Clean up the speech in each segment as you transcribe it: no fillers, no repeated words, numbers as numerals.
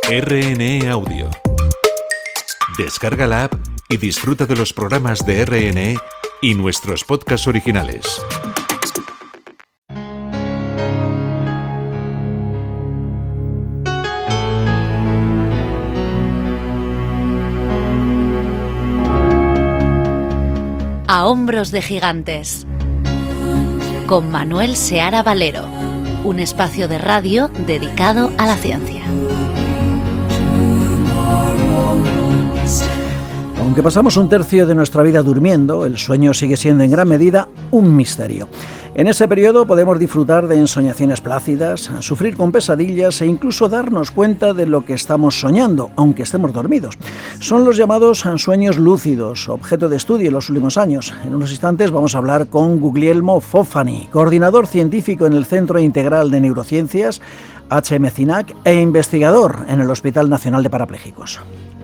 RNE Audio. Descarga la app y disfruta de los programas de RNE y nuestros podcasts originales. A hombros de gigantes, con Manuel Seara Valero, un espacio de radio dedicado a la ciencia. Aunque pasamos un tercio de nuestra vida durmiendo, el sueño sigue siendo en gran medida un misterio. En ese periodo podemos disfrutar de ensoñaciones plácidas, sufrir con pesadillas e incluso darnos cuenta de lo que estamos soñando, aunque estemos dormidos. Son los llamados sueños lúcidos, objeto de estudio en los últimos años. En unos instantes vamos a hablar con Guglielmo Fofani, coordinador científico en el Centro Integral de Neurociencias, HM-CINAC, e investigador en el Hospital Nacional de Parapléjicos.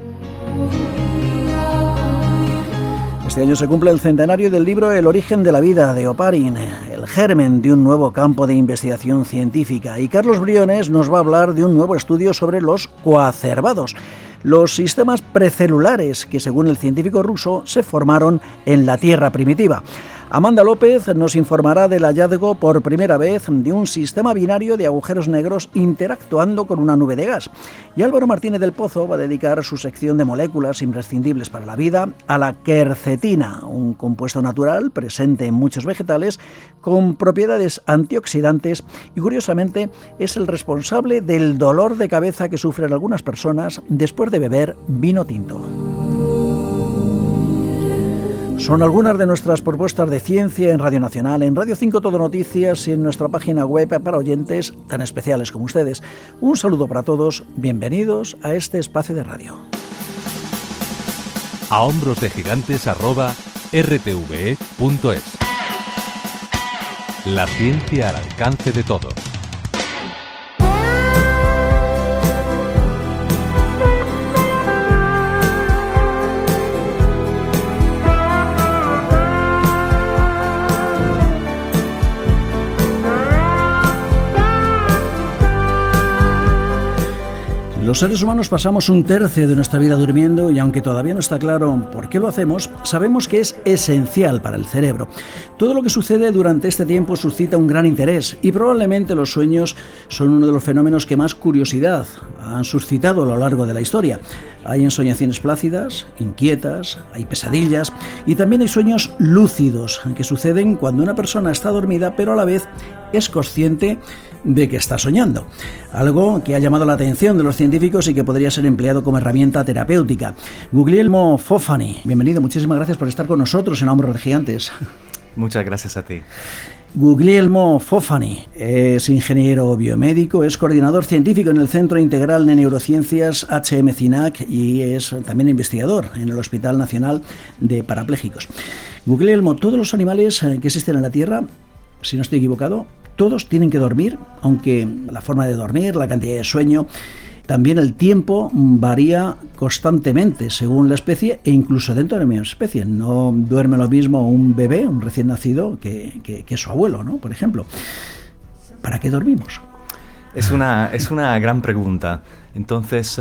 Este año se cumple el centenario del libro El origen de la vida de Oparin, el germen de un nuevo campo de investigación científica. Y Carlos Briones nos va a hablar de un nuevo estudio sobre los coacervados, los sistemas precelulares que, según el científico ruso, se formaron en la Tierra primitiva. Amanda López nos informará del hallazgo por primera vez de un sistema binario de agujeros negros interactuando con una nube de gas. Y Álvaro Martínez del Pozo va a dedicar su sección de moléculas imprescindibles para la vida a la quercetina, un compuesto natural presente en muchos vegetales con propiedades antioxidantes y, curiosamente, es el responsable del dolor de cabeza que sufren algunas personas después de beber vino tinto. Son algunas de nuestras propuestas de ciencia en Radio Nacional, en Radio 5 Todo Noticias y en nuestra página web para oyentes tan especiales como ustedes. Un saludo para todos, bienvenidos a este espacio de radio. A hombros de gigantes @rtve.es. La ciencia al alcance de todos. Los seres humanos pasamos un tercio de nuestra vida durmiendo y aunque todavía no está claro por qué lo hacemos, sabemos que es esencial para el cerebro. Todo lo que sucede durante este tiempo suscita un gran interés y probablemente los sueños son uno de los fenómenos que más curiosidad han suscitado a lo largo de la historia. Hay ensoñaciones plácidas, inquietas, hay pesadillas y también hay sueños lúcidos que suceden cuando una persona está dormida pero a la vez es consciente de que está soñando. Algo que ha llamado la atención de los científicos y que podría ser empleado como herramienta terapéutica. Guglielmo Fofani, bienvenido, muchísimas gracias por estar con nosotros en Hombros de Gigantes. Muchas gracias a ti. Guglielmo Fofani es ingeniero biomédico, es coordinador científico en el Centro Integral de Neurociencias HM-CINAC y es también investigador en el Hospital Nacional de Parapléjicos. Guglielmo, todos los animales que existen en la Tierra, si no estoy equivocado, todos tienen que dormir, aunque la forma de dormir, la cantidad de sueño, también el tiempo varía constantemente según la especie e incluso dentro de la misma especie. No duerme lo mismo un bebé, un recién nacido, que su abuelo, ¿no? Por ejemplo. ¿Para qué dormimos? Es una gran pregunta. Entonces,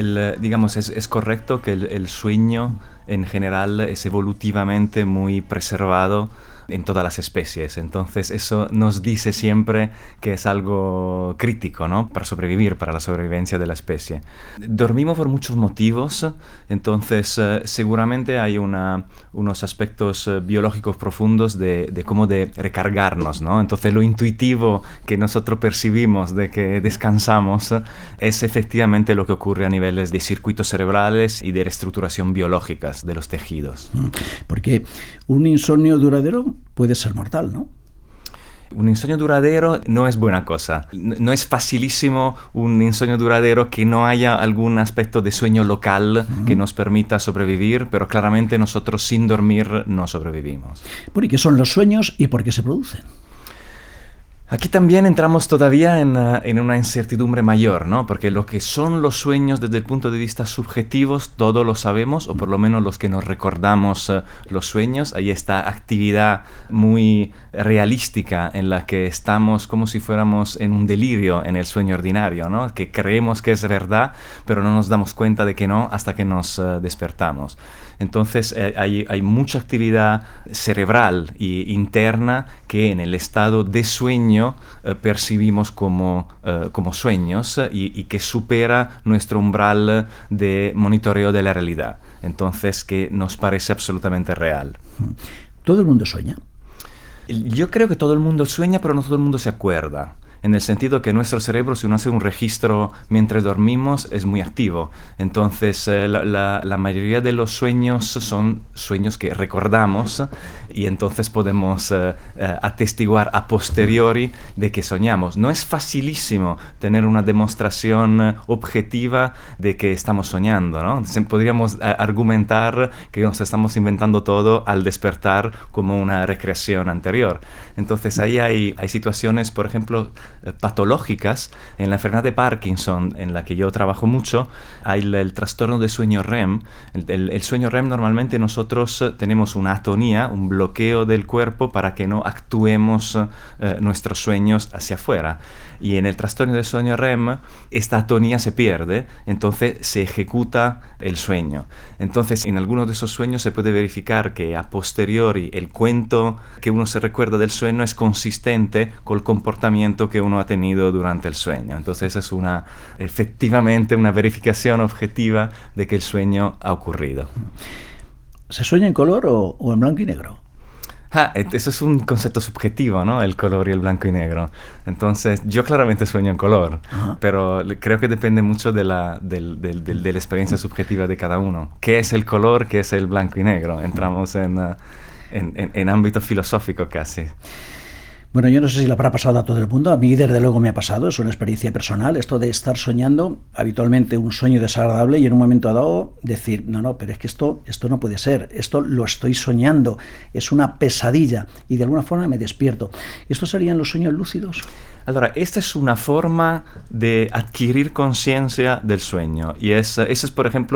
es correcto que el sueño en general es evolutivamente muy preservado en todas las especies. Entonces eso nos dice siempre que es algo crítico, ¿no? Para sobrevivir, para la sobrevivencia de la especie. Dormimos por muchos motivos, entonces seguramente hay unos aspectos biológicos profundos de cómo de recargarnos, ¿no? Entonces lo intuitivo que nosotros percibimos de que descansamos es efectivamente lo que ocurre a niveles de circuitos cerebrales y de reestructuración biológicas de los tejidos. Porque un insomnio duradero puede ser mortal, ¿no? Un insomnio duradero no es buena cosa. No es facilísimo un insomnio duradero que no haya algún aspecto de sueño local que nos permita sobrevivir, pero claramente nosotros sin dormir no sobrevivimos. ¿Y qué son los sueños y por qué se producen? Aquí también entramos todavía en una incertidumbre mayor, ¿no? Porque lo que son los sueños desde el punto de vista subjetivo, todos lo sabemos, o por lo menos los que nos recordamos los sueños, hay esta actividad muy realística en la que estamos como si fuéramos en un delirio en el sueño ordinario, ¿no? Que creemos que es verdad, pero no nos damos cuenta de que no hasta que nos despertamos. Entonces hay mucha actividad cerebral e interna que en el estado de sueño percibimos como sueños y que supera nuestro umbral de monitoreo de la realidad. Entonces que nos parece absolutamente real. ¿Todo el mundo sueña? Yo creo que todo el mundo sueña, pero no todo el mundo se acuerda. En el sentido que nuestro cerebro, si uno hace un registro mientras dormimos, es muy activo. Entonces, la mayoría de los sueños son sueños que recordamos y entonces podemos atestiguar a posteriori de que soñamos. No es facilísimo tener una demostración objetiva de que estamos soñando, ¿no? Podríamos argumentar que nos estamos inventando todo al despertar como una recreación anterior. Entonces, ahí hay situaciones, por ejemplo, patológicas. En la enfermedad de Parkinson, en la que yo trabajo mucho, hay el trastorno de sueño REM. El sueño REM, normalmente nosotros tenemos una atonía, un bloqueo del cuerpo para que no actuemos nuestros sueños hacia afuera. Y en el trastorno de sueño REM, esta atonía se pierde, entonces se ejecuta el sueño. Entonces, en algunos de esos sueños se puede verificar que a posteriori el cuento que uno se recuerda del sueño es consistente con el comportamiento que uno ha tenido durante el sueño. Entonces, es efectivamente una verificación objetiva de que el sueño ha ocurrido. ¿Se sueña en color o en blanco y negro? Eso es un concepto subjetivo, ¿no? El color y el blanco y negro. Entonces, yo claramente sueño en color, pero creo que depende mucho de la experiencia subjetiva de cada uno. ¿Qué es el color? ¿Qué es el blanco y negro? Entramos en ámbito filosófico casi. Bueno, yo no sé si le habrá pasado a todo el mundo, a mí desde luego me ha pasado, es una experiencia personal, esto de estar soñando habitualmente un sueño desagradable y en un momento dado decir, no, pero es que esto no puede ser, esto lo estoy soñando, es una pesadilla y de alguna forma me despierto. ¿Estos serían los sueños lúcidos? Allora, esta es una forma de adquirir conciencia del sueño. Y eso es, por ejemplo,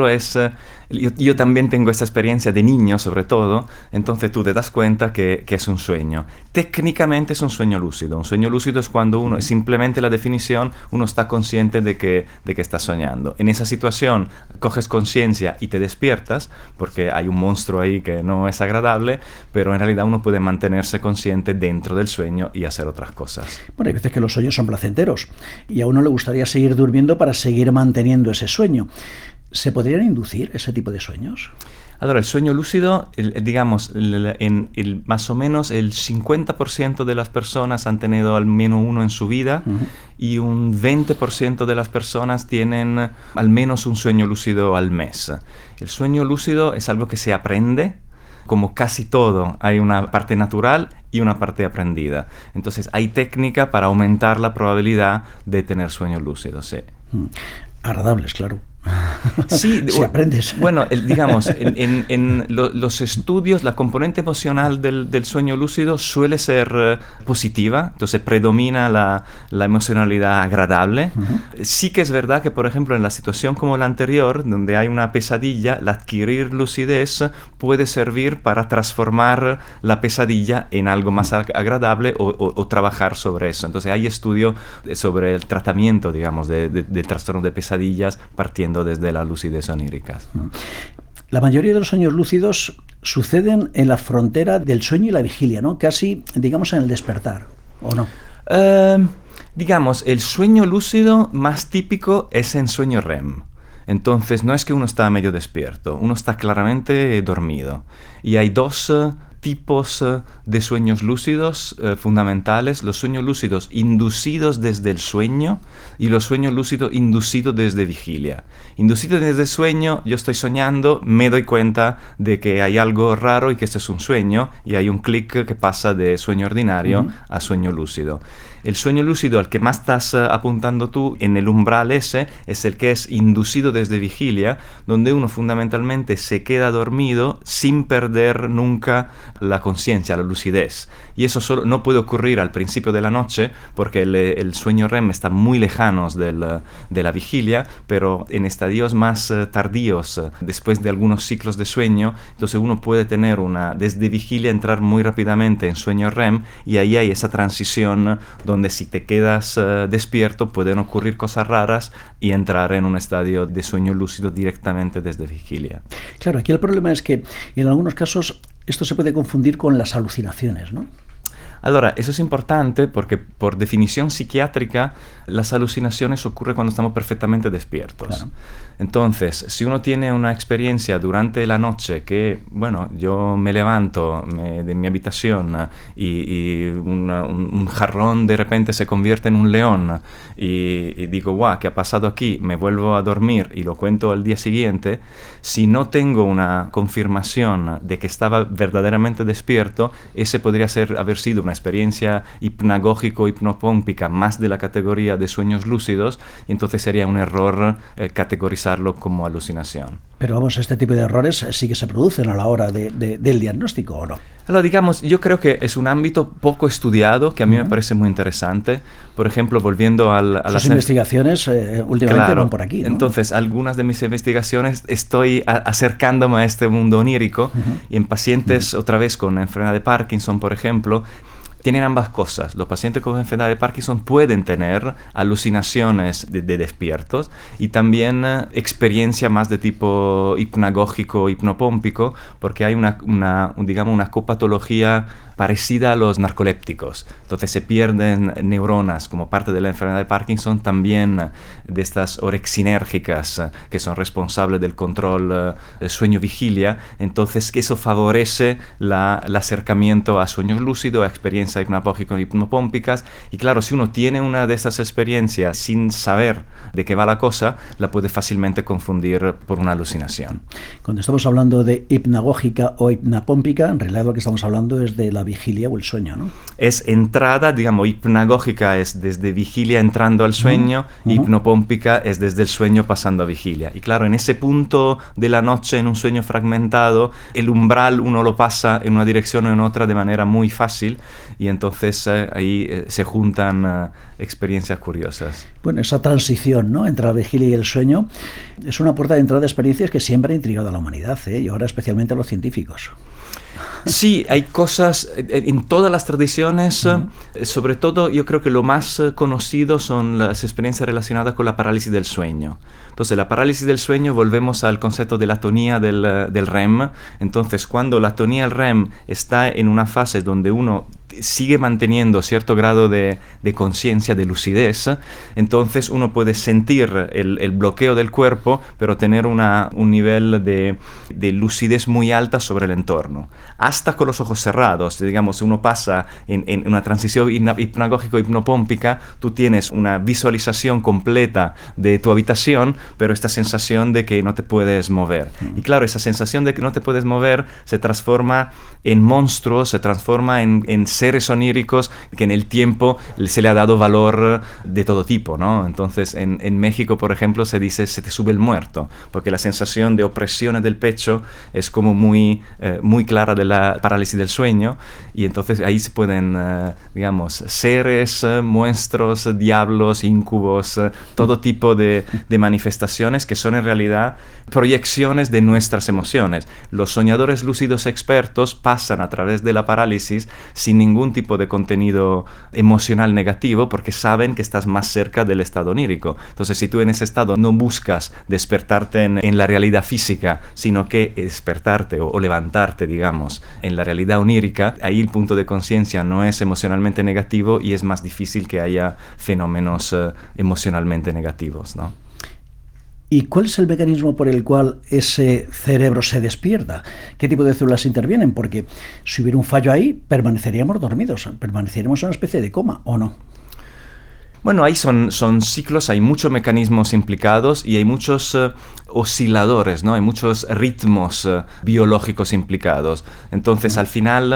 yo también tengo esta experiencia de niño, sobre todo. Entonces tú te das cuenta que es un sueño. Técnicamente es un sueño lúcido. Un sueño lúcido es cuando uno, simplemente la definición, uno está consciente de que está soñando. En esa situación coges conciencia y te despiertas, porque hay un monstruo ahí que no es agradable, pero en realidad uno puede mantenerse consciente dentro del sueño y hacer otras cosas. Bueno, hay veces que los sueños son placenteros y a uno le gustaría seguir durmiendo para seguir manteniendo ese sueño. ¿Se podrían inducir ese tipo de sueños? Ahora, el sueño lúcido, digamos, más o menos el 50% de las personas han tenido al menos uno en su vida y un 20% de las personas tienen al menos un sueño lúcido al mes. El sueño lúcido es algo que se aprende. Como casi todo, hay una parte natural y una parte aprendida. Entonces, hay técnica para aumentar la probabilidad de tener sueños lúcidos, sí. Agradables, claro. Sí, si aprendes. Bueno, digamos, en los estudios, la componente emocional del sueño lúcido suele ser positiva, entonces predomina la emocionalidad agradable. Sí que es verdad que, por ejemplo, en la situación como la anterior, donde hay una pesadilla, el adquirir lucidez puede servir para transformar la pesadilla en algo más agradable o trabajar sobre eso. Entonces hay estudio sobre el tratamiento, digamos, del trastorno de pesadillas partiendo desde la lucidez onírica. La mayoría de los sueños lúcidos suceden en la frontera del sueño y la vigilia, ¿no? Casi, digamos, en el despertar, ¿o no? Digamos, el sueño lúcido más típico es en sueño REM. Entonces, no es que uno está medio despierto, uno está claramente dormido. Y hay dos tipos de sueños lúcidos fundamentales: los sueños lúcidos inducidos desde el sueño y los sueños lúcidos inducidos desde vigilia. Inducido desde el sueño, yo estoy soñando, me doy cuenta de que hay algo raro y que este es un sueño, y hay un clic que pasa de sueño ordinario a sueño lúcido. El sueño lúcido al que más estás apuntando tú en el umbral ese es el que es inducido desde vigilia, donde uno fundamentalmente se queda dormido sin perder nunca la conciencia, la lucidez. Y eso solo no puede ocurrir al principio de la noche porque el sueño REM está muy lejanos de la vigilia, pero en estadios más tardíos, después de algunos ciclos de sueño, entonces uno puede tener desde vigilia entrar muy rápidamente en sueño REM, y ahí hay esa transición donde si te quedas despierto pueden ocurrir cosas raras y entrar en un estadio de sueño lúcido directamente desde vigilia. Claro, aquí el problema es que en algunos casos esto se puede confundir con las alucinaciones, ¿no? Allora, eso es importante porque por definición psiquiátrica las alucinaciones ocurren cuando estamos perfectamente despiertos. Claro. Entonces, si uno tiene una experiencia durante la noche que, bueno, yo me levanto de mi habitación y un jarrón de repente se convierte en un león y digo, guau, ¿qué ha pasado aquí? Me vuelvo a dormir y lo cuento al día siguiente. Si no tengo una confirmación de que estaba verdaderamente despierto, ese podría haber sido una experiencia hipnagógico-hipnopómpica más de la categoría de sueños lúcidos, y entonces sería un error categorizarlo como alucinación. Pero vamos, este tipo de errores sí que se producen a la hora del diagnóstico, ¿o no? Allora, digamos, yo creo que es un ámbito poco estudiado, que a mí me parece muy interesante. Por ejemplo, volviendo a las investigaciones últimamente van por aquí, ¿no? Entonces, algunas de mis investigaciones estoy acercándome a este mundo onírico, y en pacientes, otra vez con enfermedad de Parkinson, por ejemplo, tienen ambas cosas. Los pacientes con enfermedad de Parkinson pueden tener alucinaciones de despiertos y también experiencia más de tipo hipnagógico, hipnopómpico, porque hay una copatología parecida a los narcolépticos. Entonces se pierden neuronas como parte de la enfermedad de Parkinson, también de estas orexinérgicas que son responsables del control sueño-vigilia. Entonces que eso favorece el acercamiento a sueños lúcidos, a experiencias hipnagógico-hipnopómpicas. Y claro, si uno tiene una de esas experiencias sin saber de qué va la cosa, la puede fácilmente confundir por una alucinación. Cuando estamos hablando de hipnagógica o hipnopómpica, en realidad lo que estamos hablando es de la vigilia o el sueño, ¿no? Es entrada, digamos, hipnagógica es desde vigilia entrando al sueño, hipnopómpica es desde el sueño pasando a vigilia. Y claro, en ese punto de la noche, en un sueño fragmentado, el umbral uno lo pasa en una dirección o en otra de manera muy fácil, y entonces ahí se juntan experiencias curiosas. Bueno, esa transición, ¿no?, entre la vigilia y el sueño es una puerta de entrada de experiencias que siempre ha intrigado a la humanidad, y ahora especialmente a los científicos. Sí, hay cosas en todas las tradiciones, sobre todo yo creo que lo más conocido son las experiencias relacionadas con la parálisis del sueño. Entonces, la parálisis del sueño, volvemos al concepto de la atonía del REM. Entonces, cuando la atonía del REM está en una fase donde uno sigue manteniendo cierto grado de conciencia, de lucidez, entonces uno puede sentir el bloqueo del cuerpo, pero tener un nivel de lucidez muy alta sobre el entorno. Hasta con los ojos cerrados, digamos, uno pasa en una transición hipnagógico-hipnopómpica, tú tienes una visualización completa de tu habitación, pero esta sensación de que no te puedes mover. Y claro, esa sensación de que no te puedes mover se transforma en monstruos, se transforma en seres oníricos que en el tiempo se le ha dado valor de todo tipo, ¿no? Entonces, en México, por ejemplo, se dice se te sube el muerto, porque la sensación de opresión del pecho es como muy clara de la parálisis del sueño, y entonces ahí se pueden, digamos, seres, monstruos, diablos, incubos, todo tipo de manifestaciones que son en realidad proyecciones de nuestras emociones. Los soñadores lúcidos expertos pasan a través de la parálisis sin ningún tipo de contenido emocional negativo, porque saben que estás más cerca del estado onírico. Entonces, si tú en ese estado no buscas despertarte en la realidad física, sino que despertarte o levantarte, digamos, en la realidad onírica, ahí el punto de conciencia no es emocionalmente negativo y es más difícil que haya fenómenos emocionalmente negativos, ¿no? ¿Y cuál es el mecanismo por el cual ese cerebro se despierta? ¿Qué tipo de células intervienen? Porque si hubiera un fallo ahí, permaneceríamos dormidos, permaneceríamos en una especie de coma, ¿o no? Bueno, ahí son ciclos, hay muchos mecanismos implicados y hay muchos osciladores, ¿no? Hay muchos ritmos biológicos implicados. Entonces, al final,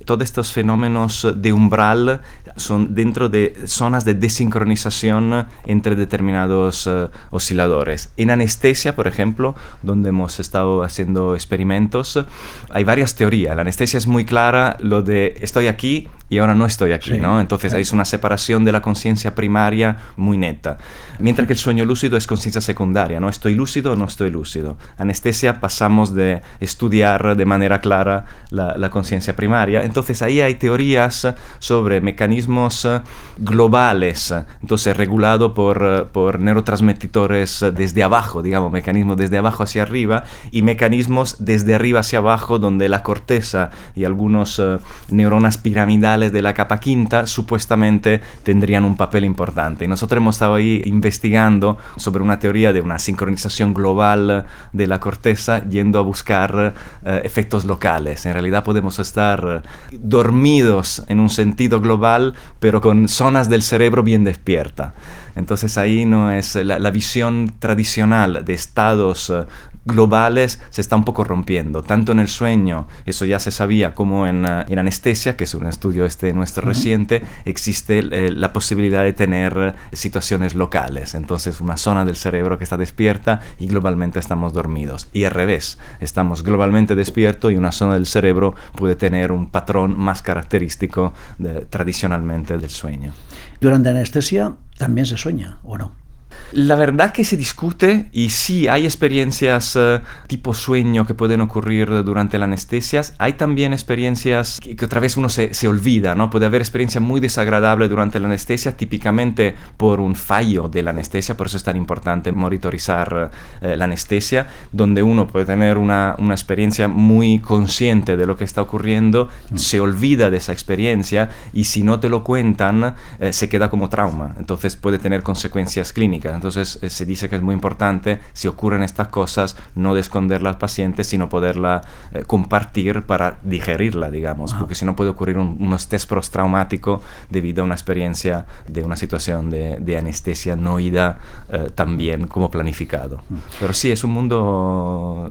todos estos fenómenos de umbral son dentro de zonas de desincronización entre determinados osciladores. En anestesia, por ejemplo, donde hemos estado haciendo experimentos, hay varias teorías. La anestesia es muy clara, lo de estoy aquí y ahora no estoy aquí, ¿no? Entonces hay una separación de la conciencia primaria muy neta. Mientras que el sueño lúcido es conciencia secundaria, ¿no? Estoy lúcido o no estoy lúcido. Anestesia pasamos de estudiar de manera clara la conciencia primaria. Entonces ahí hay teorías sobre mecanismos globales, entonces regulado por neurotransmisores desde abajo, digamos, mecanismos desde abajo hacia arriba y mecanismos desde arriba hacia abajo, donde la corteza y algunos neuronas piramidales de la capa quinta supuestamente tendrían un papel importante. Y nosotros hemos estado ahí investigando sobre una teoría de una sincronización global de la corteza, yendo a buscar efectos locales. En realidad podemos estar dormidos en un sentido global, pero con zonas del cerebro bien despiertas. Entonces ahí no es la visión tradicional de estados globales se está un poco rompiendo, tanto en el sueño, eso ya se sabía, como en anestesia, que es un estudio nuestro reciente, existe la posibilidad de tener situaciones locales, entonces una zona del cerebro que está despierta y globalmente estamos dormidos, y al revés, estamos globalmente despiertos y una zona del cerebro puede tener un patrón más característico tradicionalmente del sueño. Durante anestesia también se sueña, ¿o no? La verdad que se discute y sí hay experiencias tipo sueño que pueden ocurrir durante la anestesia. Hay también experiencias que otra vez uno se olvida, ¿no? Puede haber experiencias muy desagradables durante la anestesia, típicamente por un fallo de la anestesia, por eso es tan importante monitorizar la anestesia, donde uno puede tener una experiencia muy consciente de lo que está ocurriendo, se olvida de esa experiencia y si no te lo cuentan se queda como trauma, entonces puede tener consecuencias clínicas. Entonces se dice que es muy importante, si ocurren estas cosas, no de esconderla al paciente, sino poderla compartir para digerirla, digamos, porque si no puede ocurrir un estrés postraumático debido a una experiencia de una situación de anestesia no ida tan bien como planificado. Pero sí, es un mundo,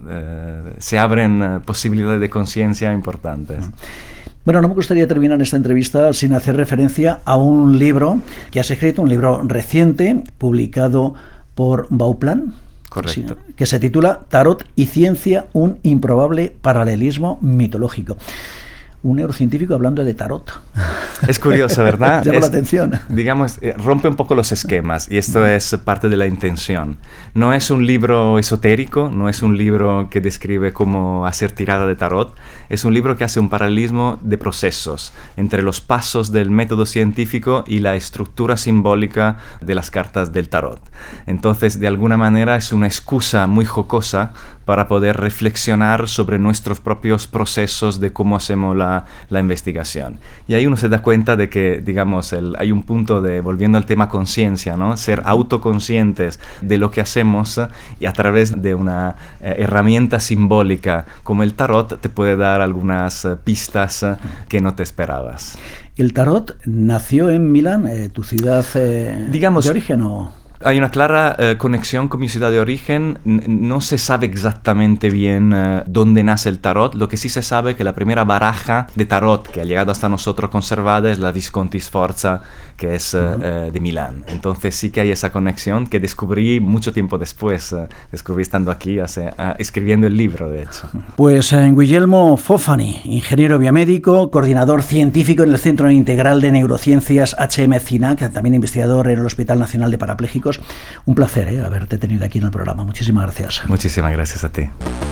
se abren posibilidades de conciencia importantes. Bueno, no me gustaría terminar esta entrevista sin hacer referencia a un libro que has escrito, un libro reciente, publicado por Bauplan. Correcto. Sí, que se titula Tarot y ciencia, un improbable paralelismo mitológico. Un neurocientífico hablando de tarot. Es curioso, ¿verdad? Llama la atención. Digamos, rompe un poco los esquemas y esto es parte de la intención. No es un libro esotérico, no es un libro que describe cómo hacer tirada de tarot, es un libro que hace un paralelismo de procesos entre los pasos del método científico y la estructura simbólica de las cartas del tarot. Entonces, de alguna manera es una excusa muy jocosa para poder reflexionar sobre nuestros propios procesos de cómo hacemos la investigación. Y ahí uno se da cuenta de que, digamos, hay un punto de, volviendo al tema conciencia, ¿no? Ser autoconscientes de lo que hacemos y a través de una herramienta simbólica como el tarot te puede dar algunas pistas que no te esperabas. ¿El tarot nació en Milán, tu ciudad digamos, de origen o...? Hay una clara conexión con mi ciudad de origen. No se sabe exactamente bien dónde nace el tarot. Lo que sí se sabe es que la primera baraja de tarot que ha llegado hasta nosotros conservada es la Visconti Sforza, que es de Milán. Entonces sí que hay esa conexión que descubrí mucho tiempo después. Descubrí estando aquí, escribiendo el libro, de hecho. Pues Guillermo Fofani, ingeniero biomédico, coordinador científico en el Centro Integral de Neurociencias HM-CINAC, también investigador en el Hospital Nacional de Parapléjicos. Un placer haberte tenido aquí en el programa. Muchísimas gracias. Muchísimas gracias a ti.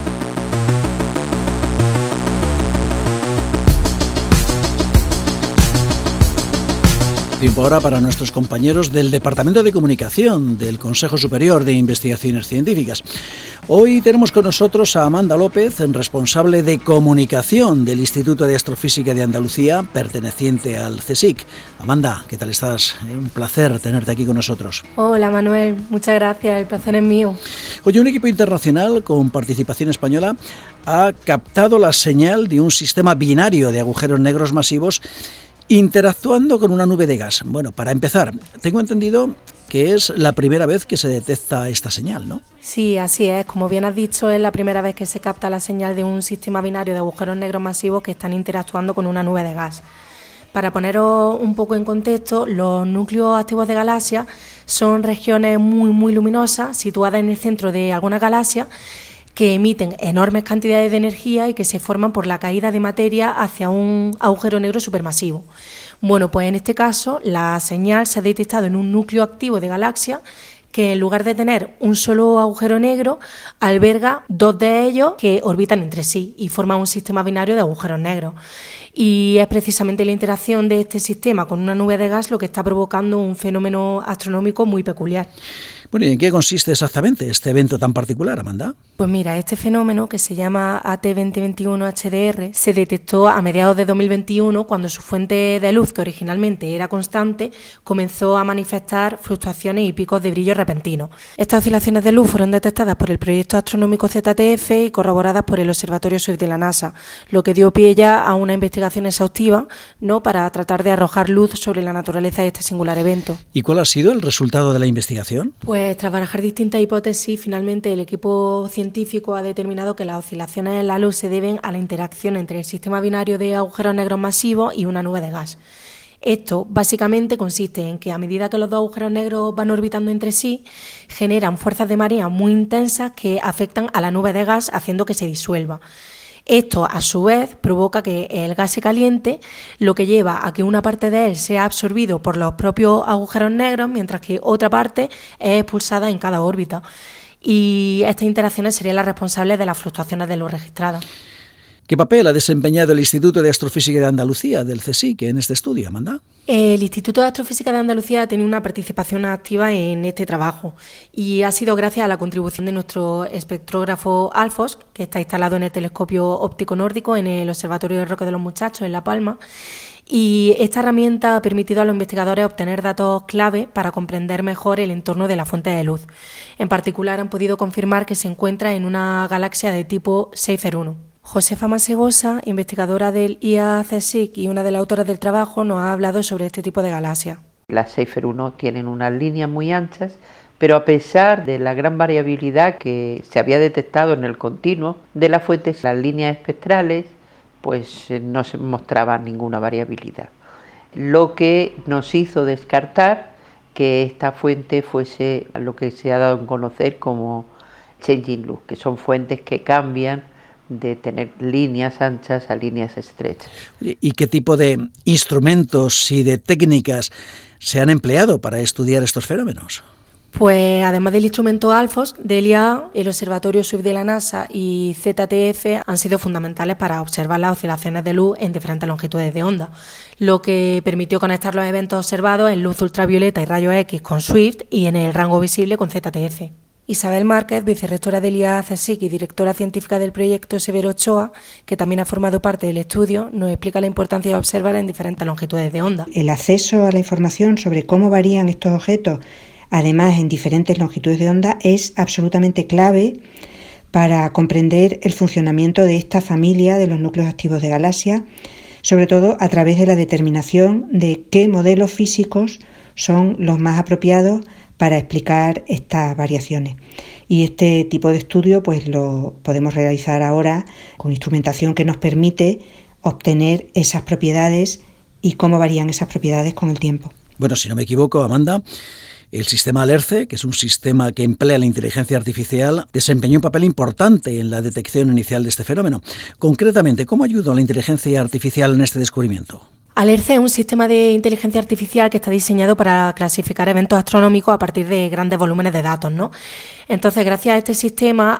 Tiempo ahora para nuestros compañeros del Departamento de Comunicación del Consejo Superior de Investigaciones Científicas. Hoy tenemos con nosotros a Amanda López, responsable de comunicación del Instituto de Astrofísica de Andalucía, perteneciente al CSIC. Amanda, ¿qué tal estás? Un placer tenerte aquí con nosotros. Hola Manuel, muchas gracias, el placer es mío. Oye, un equipo internacional con participación española ha captado la señal de un sistema binario de agujeros negros masivos interactuando con una nube de gas. Bueno, para empezar, tengo entendido que es la primera vez que se detecta esta señal, ¿no? Sí, así es. Como bien has dicho, es la primera vez que se capta la señal de un sistema binario de agujeros negros masivos que están interactuando con una nube de gas. Para poneros un poco en contexto, los núcleos activos de galaxias son regiones muy luminosas situadas en el centro de alguna galaxia que emiten enormes cantidades de energía y que se forman por la caída de materia hacia un agujero negro supermasivo. Bueno, pues en este caso la señal se ha detectado en un núcleo activo de galaxia que en lugar de tener un solo agujero negro, alberga dos de ellos que orbitan entre sí y forman un sistema binario de agujeros negros. Y es precisamente la interacción de este sistema con una nube de gas lo que está provocando un fenómeno astronómico muy peculiar. Bueno, ¿y en qué consiste exactamente este evento tan particular, Amanda? Pues mira, este fenómeno, que se llama AT2021 HDR, se detectó a mediados de 2021 cuando su fuente de luz, que originalmente era constante, comenzó a manifestar fluctuaciones y picos de brillo repentinos. Estas oscilaciones de luz fueron detectadas por el proyecto astronómico ZTF y corroboradas por el Observatorio Swift de la NASA, lo que dio pie ya a una investigación exhaustiva, ¿no?, para tratar de arrojar luz sobre la naturaleza de este singular evento. ¿Y cuál ha sido el resultado de la investigación? Pues tras barajar distintas hipótesis, finalmente el equipo científico ha determinado que las oscilaciones en la luz se deben a la interacción entre el sistema binario de agujeros negros masivos y una nube de gas. Esto básicamente consiste en que a medida que los dos agujeros negros van orbitando entre sí, generan fuerzas de marea muy intensas que afectan a la nube de gas haciendo que se disuelva. Esto, a su vez, provoca que el gas se caliente, lo que lleva a que una parte de él sea absorbido por los propios agujeros negros, mientras que otra parte es expulsada en cada órbita. Y estas interacciones serían las responsables de las fluctuaciones de luz registradas. ¿Qué papel ha desempeñado el Instituto de Astrofísica de Andalucía, del CSIC, en este estudio, Amanda? El Instituto de Astrofísica de Andalucía ha tenido una participación activa en este trabajo y ha sido gracias a la contribución de nuestro espectrógrafo ALFOS, que está instalado en el telescopio óptico nórdico en el Observatorio del Roque de los Muchachos, en La Palma. Y esta herramienta ha permitido a los investigadores obtener datos clave para comprender mejor el entorno de la fuente de luz. En particular, han podido confirmar que se encuentra en una galaxia de tipo Seyfert 1. Josefa Masegosa, investigadora del IA-CSIC y una de las autoras del trabajo, nos ha hablado sobre este tipo de galaxias. Las Seyfert 1 tienen unas líneas muy anchas, pero a pesar de la gran variabilidad que se había detectado en el continuo de las fuentes, las líneas espectrales pues no se mostraba ninguna variabilidad, lo que nos hizo descartar que esta fuente fuese lo que se ha dado a conocer como changing luz, que son fuentes que cambian de tener líneas anchas a líneas estrechas. ¿Y qué tipo de instrumentos y de técnicas se han empleado para estudiar estos fenómenos? Pues además del instrumento ALFOS, del IA, el Observatorio Swift de la NASA y ZTF han sido fundamentales para observar las oscilaciones de luz en diferentes longitudes de onda, lo que permitió conectar los eventos observados en luz ultravioleta y rayos X con Swift y en el rango visible con ZTF. Isabel Márquez, vicerrectora del IA-CSIC y directora científica del proyecto Severo Ochoa, que también ha formado parte del estudio, nos explica la importancia de observar en diferentes longitudes de onda. El acceso a la información sobre cómo varían estos objetos, además en diferentes longitudes de onda, es absolutamente clave para comprender el funcionamiento de esta familia de los núcleos activos de galaxias, sobre todo a través de la determinación de qué modelos físicos son los más apropiados para explicar estas variaciones. Y este tipo de estudio pues lo podemos realizar ahora con instrumentación que nos permite obtener esas propiedades y cómo varían esas propiedades con el tiempo. Bueno, si no me equivoco, Amanda, el sistema ALERCE, que es un sistema que emplea la inteligencia artificial, desempeñó un papel importante en la detección inicial de este fenómeno. Concretamente, ¿cómo ayudó la inteligencia artificial en este descubrimiento? ALERCE es un sistema de inteligencia artificial que está diseñado para clasificar eventos astronómicos a partir de grandes volúmenes de datos, ¿no? Entonces, gracias a este sistema,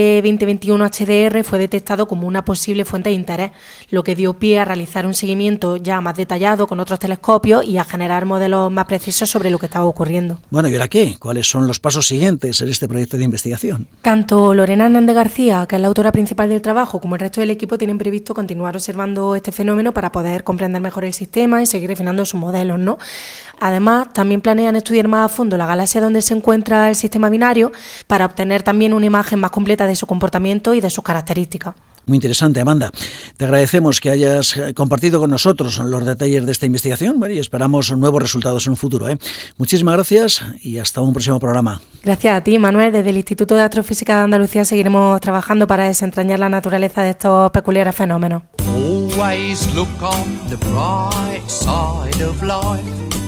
AT2021 HDR fue detectado como una posible fuente de interés, lo que dio pie a realizar un seguimiento ya más detallado con otros telescopios y a generar modelos más precisos sobre lo que estaba ocurriendo. Bueno, ¿y ahora qué? ¿Cuáles son los pasos siguientes en este proyecto de investigación? Tanto Lorena Hernández García, que es la autora principal del trabajo, como el resto del equipo tienen previsto continuar observando este fenómeno para poder comprender mejor el sistema y seguir refinando sus modelos, ¿no? Además, también planean estudiar más a fondo la galaxia donde se encuentra el sistema binario para obtener también una imagen más completa de su comportamiento y de sus características. Muy interesante, Amanda. Te agradecemos que hayas compartido con nosotros los detalles de esta investigación, y esperamos nuevos resultados en un futuro. Muchísimas gracias y hasta un próximo programa. Gracias a ti, Manuel. Desde el Instituto de Astrofísica de Andalucía seguiremos trabajando para desentrañar la naturaleza de estos peculiares fenómenos. Always look on the bright side of life.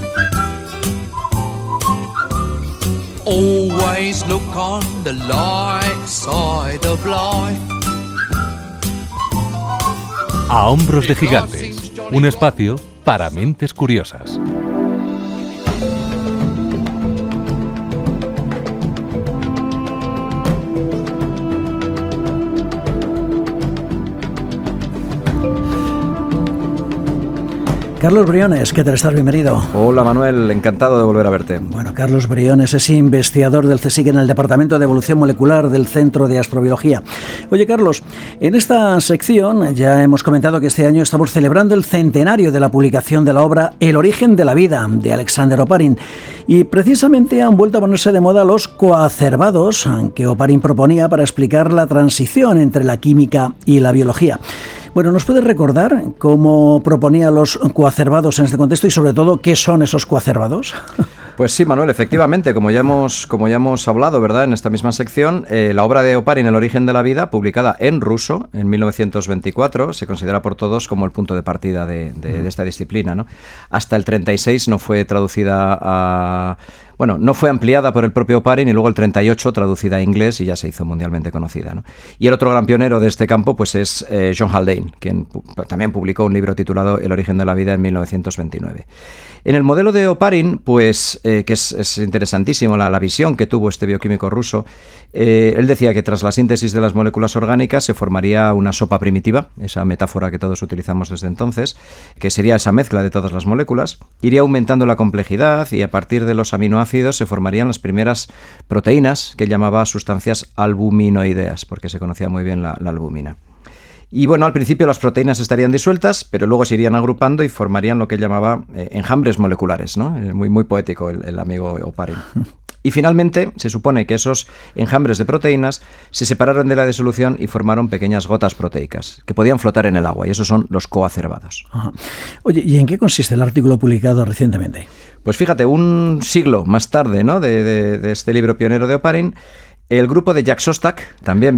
Always look on the light side of life. A hombros de gigantes, un espacio para mentes curiosas. Carlos Briones, ¿qué tal estás? Bienvenido. Hola Manuel, encantado de volver a verte. Bueno, Carlos Briones es investigador del CSIC en el Departamento de Evolución Molecular del Centro de Astrobiología. Oye Carlos, en esta sección ya hemos comentado que este año estamos celebrando el centenario de la publicación de la obra El origen de la vida, de Alexander Oparin. Y precisamente han vuelto a ponerse de moda los coacervados que Oparin proponía para explicar la transición entre la química y la biología. Bueno, ¿nos puedes recordar cómo proponía los coacervados en este contexto y sobre todo qué son esos coacervados? Pues sí, Manuel, efectivamente, como ya hemos hablado, ¿verdad?, en esta misma sección, la obra de Oparin, El origen de la vida, publicada en ruso en 1924, se considera por todos como el punto de partida de esta disciplina, ¿no? Hasta el 36 no fue traducida a... Bueno, no fue ampliada por el propio Oparin y luego el 38 traducida a inglés y ya se hizo mundialmente conocida, ¿no? Y el otro gran pionero de este campo pues es John Haldane, quien también publicó un libro titulado El origen de la vida en 1929. En el modelo de Oparin, pues, que es interesantísimo la visión que tuvo este bioquímico ruso, él decía que tras la síntesis de las moléculas orgánicas se formaría una sopa primitiva, esa metáfora que todos utilizamos desde entonces, que sería esa mezcla de todas las moléculas, iría aumentando la complejidad y a partir de los aminoácidos se formarían las primeras proteínas que él llamaba sustancias albuminoideas, porque se conocía muy bien la albúmina. Y bueno, al principio las proteínas estarían disueltas, pero luego se irían agrupando y formarían lo que él llamaba enjambres moleculares, ¿no? Muy poético el amigo Oparin. Y finalmente se supone que esos enjambres de proteínas se separaron de la disolución y formaron pequeñas gotas proteicas que podían flotar en el agua, y esos son los coacervados. Ajá. Oye, ¿y en qué consiste el artículo publicado recientemente? Pues fíjate, un siglo más tarde, ¿no?, de este libro pionero de Oparin, el grupo de Jack Szostak, también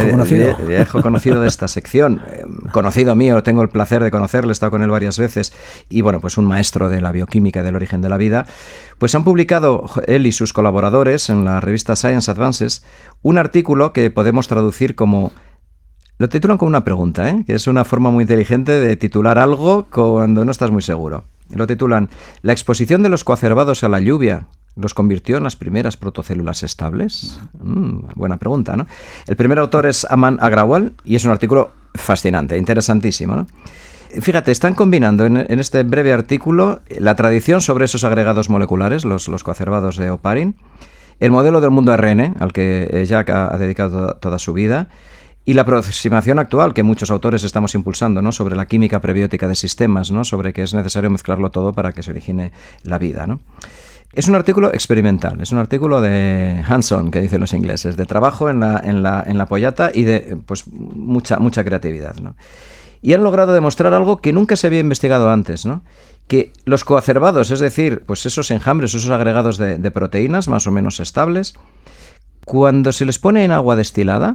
viejo conocido de esta sección, conocido mío, tengo el placer de conocerle, he estado con él varias veces, y bueno, pues un maestro de la bioquímica y del origen de la vida, pues han publicado él y sus colaboradores en la revista Science Advances un artículo que podemos traducir como... Lo titulan con una pregunta, que es una forma muy inteligente de titular algo cuando no estás muy seguro. Lo titulan ¿La exposición de los coacervados a la lluvia los convirtió en las primeras protocélulas estables? Buena pregunta, ¿no? El primer autor es Aman Agrawal y es un artículo fascinante, interesantísimo, ¿no? Fíjate, están combinando en este breve artículo la tradición sobre esos agregados moleculares, los coacervados de Oparin, el modelo del mundo ARN, al que Jack ha dedicado toda su vida, y la aproximación actual que muchos autores estamos impulsando, ¿no?, sobre la química prebiótica de sistemas, ¿no?, sobre que es necesario mezclarlo todo para que se origine la vida, ¿no? Es un artículo experimental, es un artículo de hands-on, que dicen los ingleses, de trabajo en la pollata y de pues mucha creatividad, ¿no? Y han logrado demostrar algo que nunca se había investigado antes, ¿no? Que los coacervados, es decir, pues esos enjambres, esos agregados de proteínas más o menos estables, cuando se les pone en agua destilada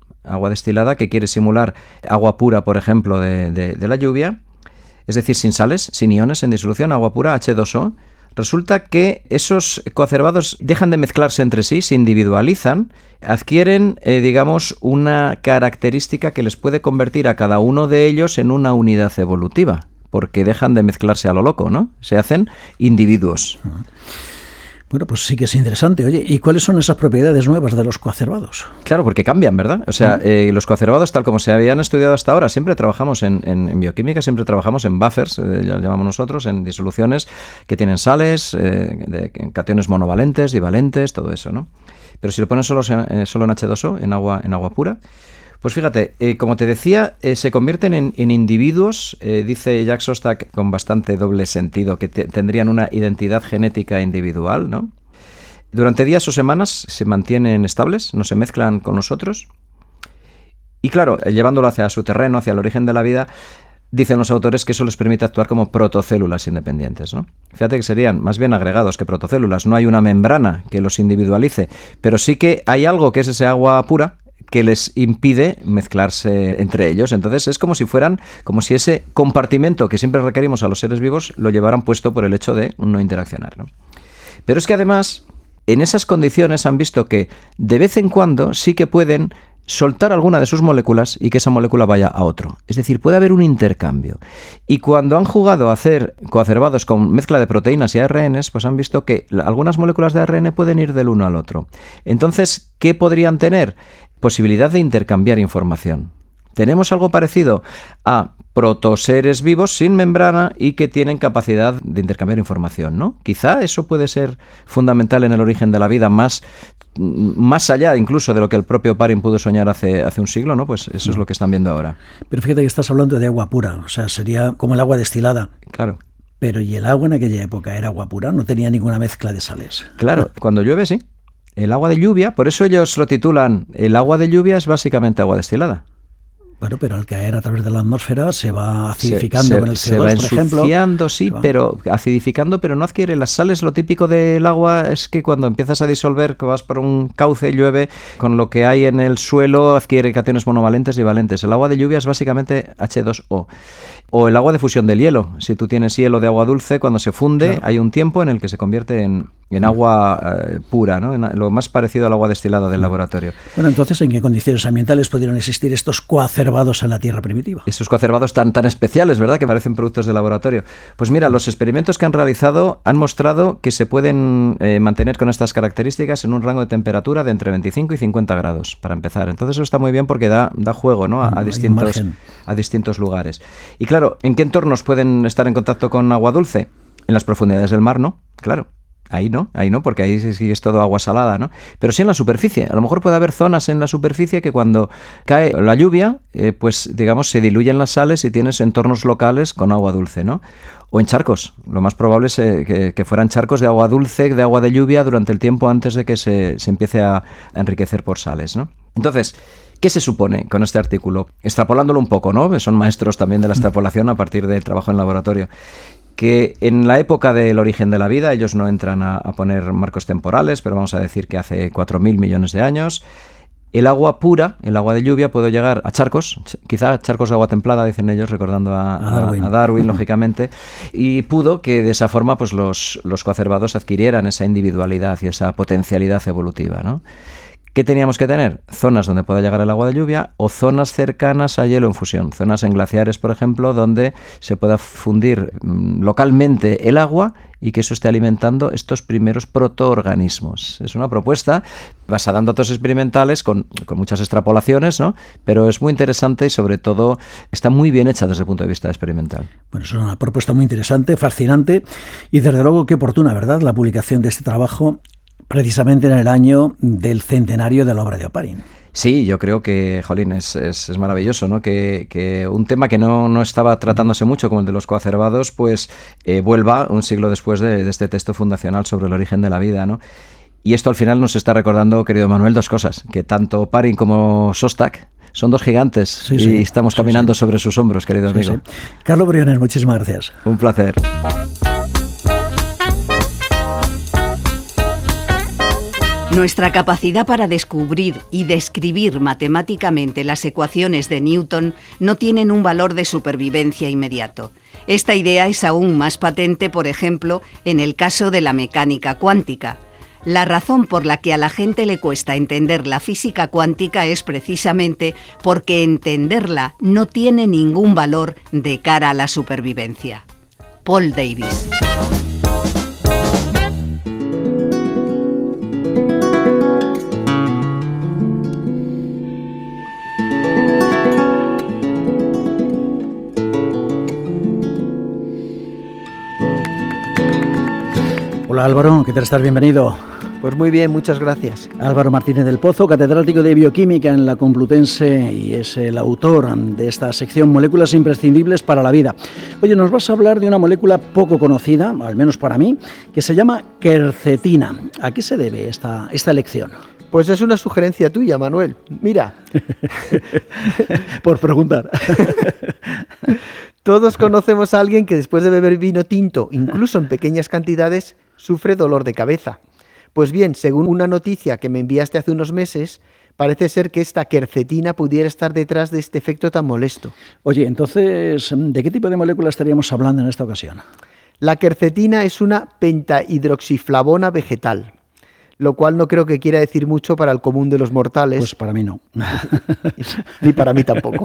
que quiere simular agua pura, por ejemplo, de la lluvia, es decir, sin sales, sin iones en disolución, agua pura, H2O, resulta que esos coacervados dejan de mezclarse entre sí, se individualizan, adquieren, digamos, una característica que les puede convertir a cada uno de ellos en una unidad evolutiva, porque dejan de mezclarse a lo loco, ¿no? Se hacen individuos. Bueno, pues sí que es interesante. Oye, ¿y cuáles son esas propiedades nuevas de los coacervados? Claro, porque cambian, ¿verdad? O sea, los coacervados, tal como se habían estudiado hasta ahora, siempre trabajamos en bioquímica, siempre trabajamos en buffers, ya lo llamamos nosotros, en disoluciones que tienen sales, de cationes monovalentes, divalentes, todo eso, ¿no? Pero si lo pones solo en H2O, en agua pura, pues fíjate, como te decía, se convierten en individuos, dice Jack Szostak con bastante doble sentido, que tendrían una identidad genética individual, ¿no? Durante días o semanas se mantienen estables, no se mezclan con nosotros, Y claro, llevándolo hacia su terreno, hacia el origen de la vida, dicen los autores que eso les permite actuar como protocélulas independientes, ¿no? Fíjate que serían más bien agregados que protocélulas. No hay una membrana que los individualice, pero sí que hay algo que es ese agua pura que les impide mezclarse entre ellos. Entonces es como si ese compartimento que siempre requerimos a los seres vivos lo llevaran puesto por el hecho de no interaccionar, ¿no? Pero es que además, en esas condiciones han visto que de vez en cuando sí que pueden soltar alguna de sus moléculas y que esa molécula vaya a otro. Es decir, puede haber un intercambio. Y cuando han jugado a hacer coacervados con mezcla de proteínas y ARNs, pues han visto que algunas moléculas de ARN pueden ir del uno al otro. Entonces, ¿qué podrían tener? Posibilidad de intercambiar información. Tenemos algo parecido a protoseres vivos sin membrana y que tienen capacidad de intercambiar información, ¿no? Quizá eso puede ser fundamental en el origen de la vida, más allá incluso de lo que el propio Oparin pudo soñar hace un siglo, ¿no? Pues eso es lo que están viendo ahora. Pero fíjate que estás hablando de agua pura, o sea, sería como el agua destilada. Claro. Pero ¿y el agua en aquella época era agua pura? No tenía ninguna mezcla de sales. Claro, cuando llueve sí. El agua de lluvia, por eso ellos lo titulan, el agua de lluvia es básicamente agua destilada. Bueno, pero al caer a través de la atmósfera se va acidificando con el CO2, se va ensuciando, sí, pero acidificando, pero no adquiere las sales. Lo típico del agua es que cuando empiezas a disolver, que vas por un cauce, llueve, con lo que hay en el suelo adquiere cationes monovalentes y valentes. El agua de lluvia es básicamente H2O. O el agua de fusión del hielo. Si tú tienes hielo de agua dulce, cuando se funde, claro, hay un tiempo en el que se convierte en agua pura, ¿no? Lo más parecido al agua destilada del laboratorio. Bueno, entonces, ¿en qué condiciones ambientales pudieron existir estos coacervados en la Tierra primitiva? Esos coacervados tan especiales, ¿verdad?, que parecen productos de laboratorio. Pues mira, los experimentos que han realizado han mostrado que se pueden mantener con estas características en un rango de temperatura de entre 25 y 50 grados, para empezar. Entonces eso está muy bien porque da juego, ¿no?, a distintos lugares. Y claro, ¿en qué entornos pueden estar en contacto con agua dulce? En las profundidades del mar, ¿no? Claro. Ahí no, porque ahí sí es todo agua salada, ¿no? Pero sí en la superficie. A lo mejor puede haber zonas en la superficie que cuando cae la lluvia, pues digamos se diluyen las sales y tienes entornos locales con agua dulce, ¿no? O en charcos. Lo más probable es que fueran charcos de agua dulce, de agua de lluvia durante el tiempo antes de que se empiece a enriquecer por sales, ¿no? Entonces, ¿qué se supone con este artículo? Extrapolándolo un poco, ¿no? Son maestros también de la extrapolación a partir del trabajo en laboratorio. Que en la época del origen de la vida, ellos no entran a poner marcos temporales, pero vamos a decir que hace 4.000 millones de años, el agua pura, el agua de lluvia, puede llegar a charcos, quizá charcos de agua templada, dicen ellos, recordando a Darwin, lógicamente, y pudo que de esa forma pues los coacervados adquirieran esa individualidad y esa potencialidad evolutiva, ¿no? ¿Qué teníamos que tener? Zonas donde pueda llegar el agua de lluvia o zonas cercanas a hielo en fusión. Zonas en glaciares, por ejemplo, donde se pueda fundir localmente el agua y que eso esté alimentando estos primeros protoorganismos. Es una propuesta basada en datos experimentales con muchas extrapolaciones, ¿no? Pero es muy interesante y sobre todo está muy bien hecha desde el punto de vista experimental. Bueno, es una propuesta muy interesante, fascinante y desde luego qué oportuna, ¿verdad?, la publicación de este trabajo precisamente en el año del centenario de la obra de Oparin. Sí, yo creo que, jolín, es maravilloso, ¿no? Que un tema que no estaba tratándose mucho, como el de los coacervados, pues vuelva un siglo después de este texto fundacional sobre el origen de la vida, ¿no? Y esto al final nos está recordando, querido Manuel, dos cosas, que tanto Oparin como Szostak son dos gigantes y estamos caminando sobre sus hombros, querido amigo. Sí. Carlos Briones, muchísimas gracias. Un placer. Nuestra capacidad para descubrir y describir matemáticamente las ecuaciones de Newton no tienen un valor de supervivencia inmediato. Esta idea es aún más patente, por ejemplo, en el caso de la mecánica cuántica. La razón por la que a la gente le cuesta entender la física cuántica es precisamente porque entenderla no tiene ningún valor de cara a la supervivencia. Paul Davies. Hola Álvaro, ¿qué tal estás? Bienvenido. Pues muy bien, muchas gracias. Álvaro Martínez del Pozo, catedrático de Bioquímica en la Complutense y es el autor de esta sección Moléculas imprescindibles para la vida. Oye, nos vas a hablar de una molécula poco conocida, al menos para mí, que se llama quercetina. ¿A qué se debe esta elección? Pues es una sugerencia tuya, Manuel. Mira. Por preguntar. Todos conocemos a alguien que después de beber vino tinto, incluso en pequeñas cantidades, sufre dolor de cabeza. Pues bien, según una noticia que me enviaste hace unos meses, parece ser que esta quercetina pudiera estar detrás de este efecto tan molesto. Oye, entonces, ¿de qué tipo de molécula estaríamos hablando en esta ocasión? La quercetina es una pentahidroxiflavona vegetal, lo cual no creo que quiera decir mucho para el común de los mortales. Pues para mí no. Ni para mí tampoco.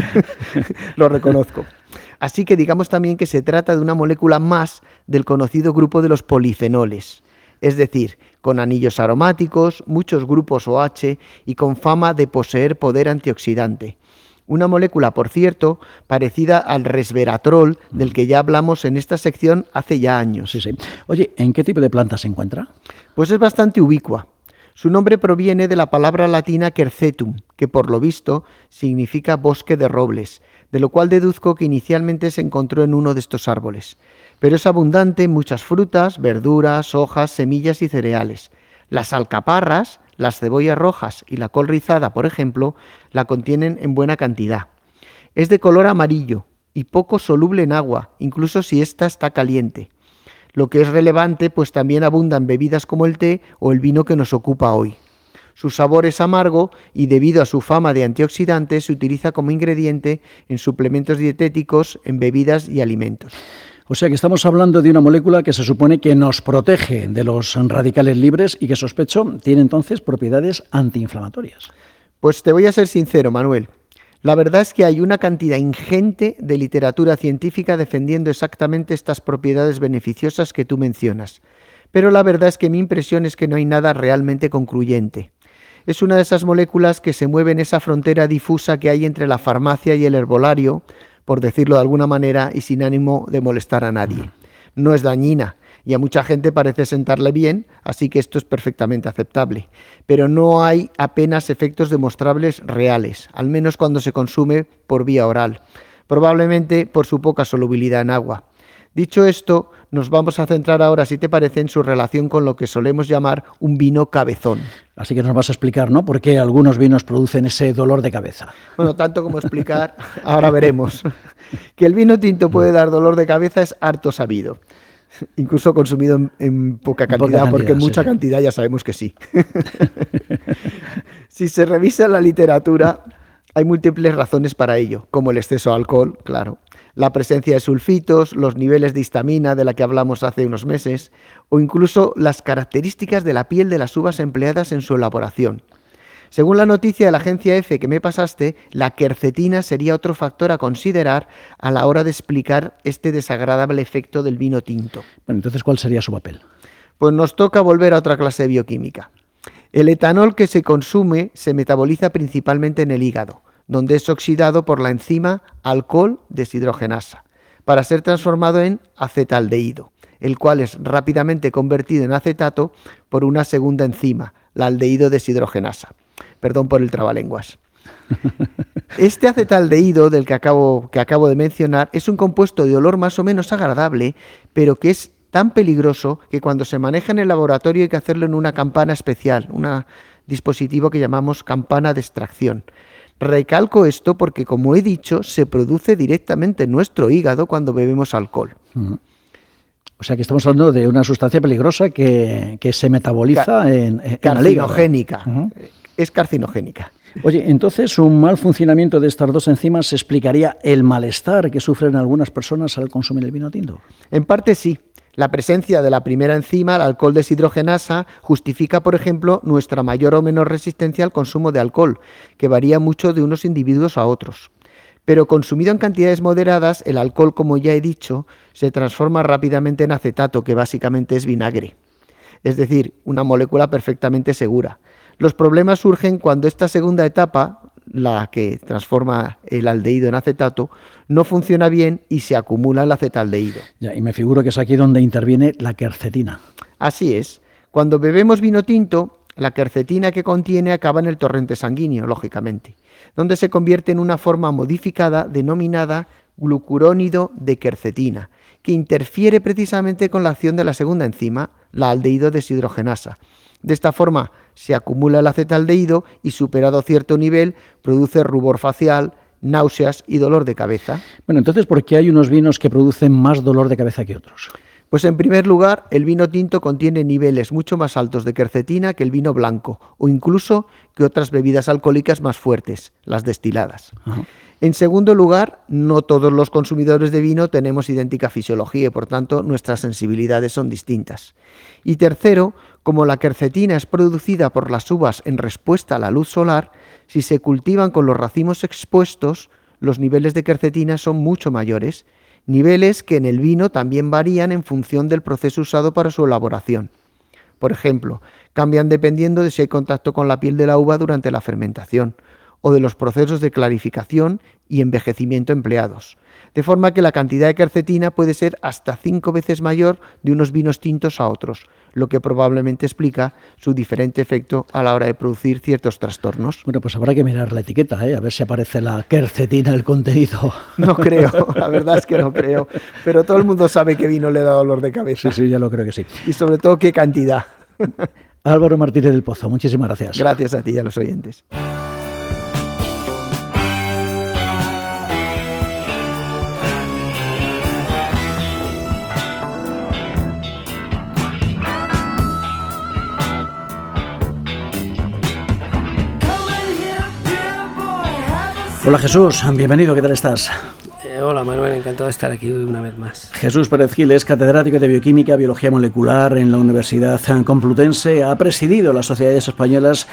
Lo reconozco. Así que digamos también que se trata de una molécula más del conocido grupo de los polifenoles, es decir, con anillos aromáticos, muchos grupos OH y con fama de poseer poder antioxidante. Una molécula, por cierto, parecida al resveratrol, del que ya hablamos en esta sección hace ya años. Sí. Oye, ¿en qué tipo de planta se encuentra? Pues es bastante ubicua. Su nombre proviene de la palabra latina quercetum, que por lo visto significa bosque de robles, de lo cual deduzco que inicialmente se encontró en uno de estos árboles. Pero es abundante en muchas frutas, verduras, hojas, semillas y cereales. Las alcaparras, las cebollas rojas y la col rizada, por ejemplo, la contienen en buena cantidad. Es de color amarillo y poco soluble en agua, incluso si ésta está caliente. Lo que es relevante, pues también abunda en bebidas como el té o el vino que nos ocupa hoy. Su sabor es amargo y debido a su fama de antioxidante se utiliza como ingrediente en suplementos dietéticos, en bebidas y alimentos. O sea que estamos hablando de una molécula que se supone que nos protege de los radicales libres y que sospecho tiene entonces propiedades antiinflamatorias. Pues te voy a ser sincero, Manuel. La verdad es que hay una cantidad ingente de literatura científica defendiendo exactamente estas propiedades beneficiosas que tú mencionas. Pero la verdad es que mi impresión es que no hay nada realmente concluyente. Es una de esas moléculas que se mueve en esa frontera difusa que hay entre la farmacia y el herbolario, por decirlo de alguna manera, y sin ánimo de molestar a nadie. No es dañina y a mucha gente parece sentarle bien, así que esto es perfectamente aceptable. Pero no hay apenas efectos demostrables reales, al menos cuando se consume por vía oral, probablemente por su poca solubilidad en agua. Dicho esto, nos vamos a centrar ahora, si te parece, en su relación con lo que solemos llamar un vino cabezón. Así que nos vas a explicar, ¿no?, por qué algunos vinos producen ese dolor de cabeza. Bueno, tanto como explicar, ahora veremos. Que el vino tinto puede dar dolor de cabeza es harto sabido. Incluso consumido en poca cantidad, porque en mucha cantidad ya sabemos que sí. Si se revisa la literatura, hay múltiples razones para ello, como el exceso de alcohol, claro, la presencia de sulfitos, los niveles de histamina de la que hablamos hace unos meses, o incluso las características de la piel de las uvas empleadas en su elaboración. Según la noticia de la agencia EFE que me pasaste, la quercetina sería otro factor a considerar a la hora de explicar este desagradable efecto del vino tinto. Bueno, entonces, ¿cuál sería su papel? Pues nos toca volver a otra clase de bioquímica. El etanol que se consume se metaboliza principalmente en el hígado, donde es oxidado por la enzima alcohol deshidrogenasa, para ser transformado en acetaldehído, el cual es rápidamente convertido en acetato por una segunda enzima, la aldehído deshidrogenasa. Perdón por el trabalenguas. Este acetaldehído del que acabo de mencionar es un compuesto de olor más o menos agradable, pero que es tan peligroso que cuando se maneja en el laboratorio hay que hacerlo en una campana especial, un dispositivo que llamamos campana de extracción. Recalco esto porque, como he dicho, se produce directamente en nuestro hígado cuando bebemos alcohol. O sea que estamos hablando de una sustancia peligrosa que se metaboliza en el hígado. Carcinogénica. Es carcinogénica. Oye, entonces un mal funcionamiento de estas dos enzimas explicaría el malestar que sufren algunas personas al consumir el vino tinto. En parte sí. La presencia de la primera enzima, la alcohol deshidrogenasa, justifica, por ejemplo, nuestra mayor o menor resistencia al consumo de alcohol, que varía mucho de unos individuos a otros. Pero consumido en cantidades moderadas, el alcohol, como ya he dicho, se transforma rápidamente en acetato, que básicamente es vinagre. Es decir, una molécula perfectamente segura. Los problemas surgen cuando esta segunda etapa, la que transforma el aldehído en acetato, no funciona bien y se acumula el acetaldehído. Ya, y me figuro que es aquí donde interviene la quercetina. Así es. Cuando bebemos vino tinto, la quercetina que contiene acaba en el torrente sanguíneo, lógicamente, donde se convierte en una forma modificada denominada glucurónido de quercetina, que interfiere precisamente con la acción de la segunda enzima, la aldehído deshidrogenasa. De esta forma se acumula el acetaldehído y, superado cierto nivel, produce rubor facial, náuseas y dolor de cabeza. Bueno, entonces, ¿por qué hay unos vinos que producen más dolor de cabeza que otros? Pues en primer lugar, el vino tinto contiene niveles mucho más altos de quercetina que el vino blanco o incluso que otras bebidas alcohólicas más fuertes, las destiladas. Ajá. En segundo lugar, no todos los consumidores de vino tenemos idéntica fisiología y por tanto nuestras sensibilidades son distintas. Y tercero, como la quercetina es producida por las uvas en respuesta a la luz solar, si se cultivan con los racimos expuestos, los niveles de quercetina son mucho mayores, niveles que en el vino también varían en función del proceso usado para su elaboración. Por ejemplo, cambian dependiendo de si hay contacto con la piel de la uva durante la fermentación o de los procesos de clarificación y envejecimiento empleados, de forma que la cantidad de quercetina puede ser hasta 5 veces mayor de unos vinos tintos a otros, lo que probablemente explica su diferente efecto a la hora de producir ciertos trastornos. Bueno, pues habrá que mirar la etiqueta, a ver si aparece la quercetina, el contenido. No creo, la verdad es que no creo, pero todo el mundo sabe qué vino le da dolor de cabeza. Sí, ya lo creo que sí. Y sobre todo qué cantidad. Álvaro Martínez del Pozo, muchísimas gracias. Gracias a ti y a los oyentes. Hola Jesús, bienvenido, ¿qué tal estás? Hola Manuel, encantado de estar aquí una vez más. Jesús Pérez Gil es catedrático de Bioquímica, Biología Molecular en la Universidad Complutense. Ha presidido las sociedades españolas,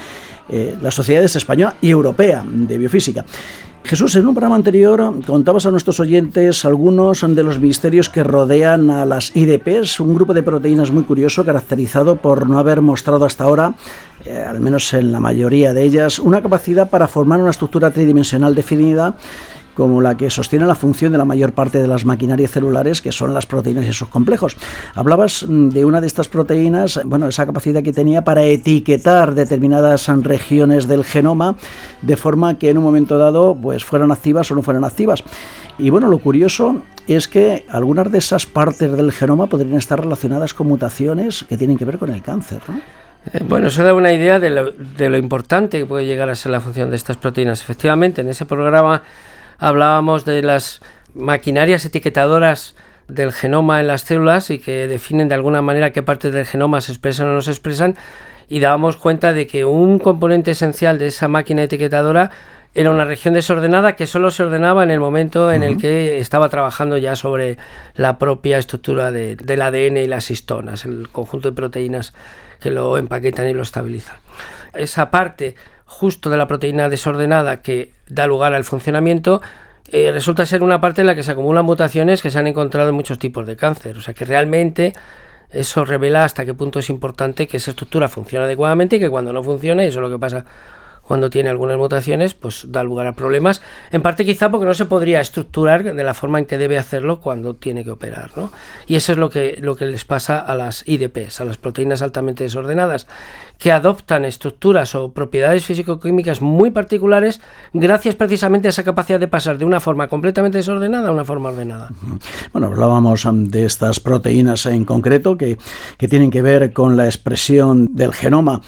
española y europea de biofísica. Jesús, en un programa anterior contabas a nuestros oyentes algunos de los misterios que rodean a las IDPs, un grupo de proteínas muy curioso caracterizado por no haber mostrado hasta ahora, al menos en la mayoría de ellas, una capacidad para formar una estructura tridimensional definida como la que sostiene la función de la mayor parte de las maquinarias celulares, que son las proteínas y sus complejos. Hablabas de una de estas proteínas, esa capacidad que tenía para etiquetar determinadas regiones del genoma, de forma que en un momento dado pues fueran activas o no fueran activas. Y lo curioso es que algunas de esas partes del genoma podrían estar relacionadas con mutaciones que tienen que ver con el cáncer, ¿no? Eso da una idea de lo importante que puede llegar a ser la función de estas proteínas. Efectivamente, en ese programa hablábamos de las maquinarias etiquetadoras del genoma en las células y que definen de alguna manera qué partes del genoma se expresan o no se expresan, y dábamos cuenta de que un componente esencial de esa máquina etiquetadora era una región desordenada que solo se ordenaba en el momento en el que estaba trabajando ya sobre la propia estructura del ADN y las histonas, el conjunto de proteínas que lo empaquetan y lo estabilizan. Esa parte justo de la proteína desordenada que da lugar al funcionamiento resulta ser una parte en la que se acumulan mutaciones que se han encontrado en muchos tipos de cáncer. O sea que realmente eso revela hasta qué punto es importante que esa estructura funcione adecuadamente y que cuando no funcione, eso es lo que pasa cuando tiene algunas mutaciones, pues da lugar a problemas, en parte quizá porque no se podría estructurar de la forma en que debe hacerlo cuando tiene que operar, ¿no? Y eso es lo que les pasa a las IDPs, a las proteínas altamente desordenadas, que adoptan estructuras o propiedades físico-químicas muy particulares gracias precisamente a esa capacidad de pasar de una forma completamente desordenada a una forma ordenada. Hablábamos de estas proteínas en concreto que tienen que ver con la expresión del genoma